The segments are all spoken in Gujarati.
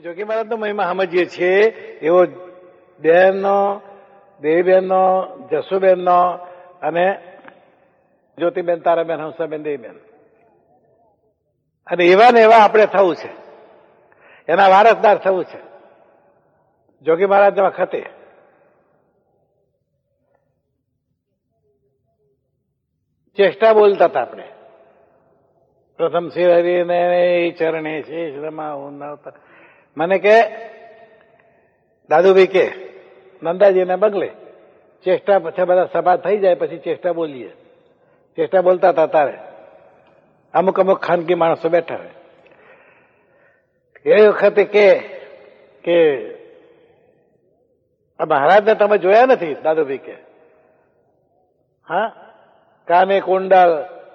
જોગી મહારાજનો મહિમા સમજીએ છીએ એવો બહેનનો, દેવીબેનનો, જસુબેનનો અને જ્યોતિબેન, તારાબેન, હંસાબેન, દેવીબેન અને એવા ને એવા આપણે થવું છે, એના વારસદાર થવું છે. જોગી મહારાજના વખતે ચેષ્ટા બોલતા હતા આપણે. પ્રથમ શ્રી હરિને ચરણે શેષ રમા. મને કે દાદુભાઈ કે નંદાજીને બગલે ચેષ્ટા પછી બધા સભા થઈ જાય પછી ચેષ્ટા બોલીએ. ચેષ્ટા બોલતા હતા તારે અમુક અમુક ખાનગી માણસો બેઠા હોય એ વખતે કે મહારાજને તમે જોયા નથી દાદુભાઈ કે? હા, કાને કુંડલ,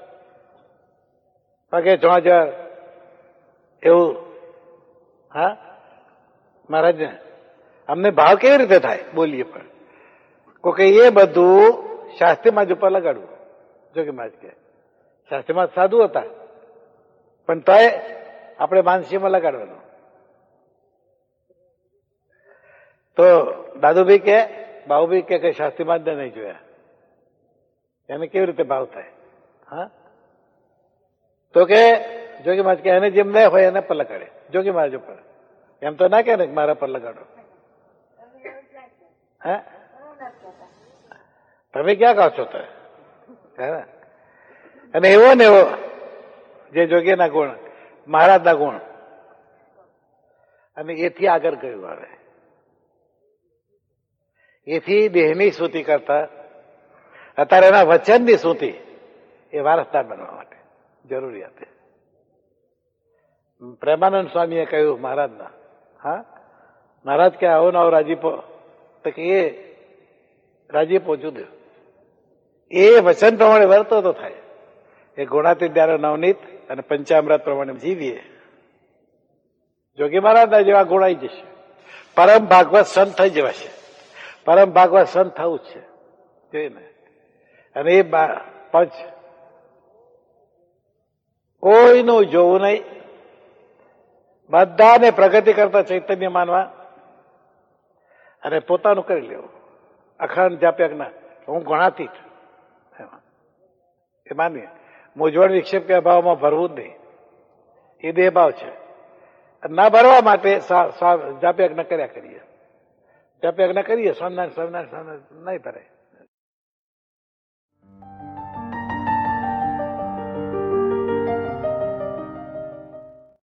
પગે ઝોઝર એવું. હા, મહારાજને અમને ભાવ કેવી રીતે થાય બોલીએ પણ કોકે એ બધું શાસ્ત્રીમાં જ ઉપર લગાડવું. જોગી મહારાજ કે શાસ્ત્રીમાં સાધુ હતા પણ તોય આપણે માનસીમાં લગાડવાનું. તો દાદુભાઈ કે બાબુભાઈ કે શાસ્ત્રીમાં જ નહીં જોયા એને કેવી રીતે ભાવ થાય? હા, તો કે જોગી મહારાજ કે એને જેમ ન હોય એને પર લગાડે. જોગી મહારાજ ઉપર એમ તો ના કે ને મારા પર લગાડો. હા, તમે ક્યાં કહો છો તો? અને એવો ને એવો જે જોગીના ગુણ, મહારાજના ગુણ અને એથી આગળ ગયું. આવે એથી દેહની સ્તુતિ કરતા અત્યારે એના વચનની સ્તુતિ એ વારસદાર બનવા માટે જરૂરિયાત. પ્રેમાનંદ સ્વામીએ કહ્યું મહારાજના, હા મહારાજ કે આવો ને આવો રાજીપો, તો કે એ રાજીપો જુદો, એ વચન પ્રમાણે વર્તો તો થાય. એ ગુણાતીત ત્યારે નવનીત અને પંચામૃત પ્રમાણે જીવીએ. જોગી મહારાજના જેવા ગુણાઈ જશે. પરમ ભાગવત સંત થઈ જવાશે. પરમ ભાગવત સંત થવું જ છે જોઈને. અને એ પંચ કોઈનું જોવું નહીં, બધાને પ્રગતિ કરતા ચૈતન્ય માનવા અને પોતાનું કરી લેવું. અખંડ જાપ્યજ્ઞ હું ગણાતીત એ માનીએ. મૂંઝવણ વિક્ષેપ કે અભાવમાં ભરવું જ નહીં, એ દેહ ભાવ છે. ના ભરવા માટે જાપ્યજ્ઞ કર્યા કરીએ. જાપ્યજ્ઞ કરીએ સ્વામિનારાયણ સ્વામિનારાયણ નહીં ભરાય.